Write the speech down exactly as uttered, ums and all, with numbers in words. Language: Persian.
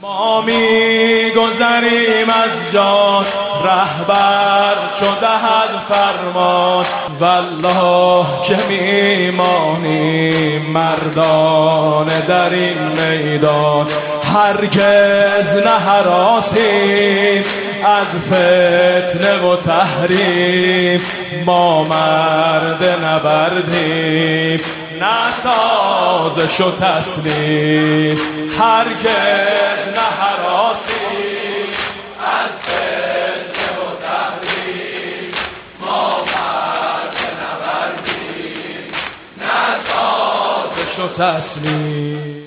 ما می گذریم از جان رهبر چو دهد فرمان، والله که میمانیم مردانه در این میدان. هرگز نهراسیم از فتنه و تحریم، ما مرد نبردیم نه سازش و تسلیم. هرگز نهراسیم از فتنه و تحریم، ما مرد نبردیم نه سازش و تسلیم.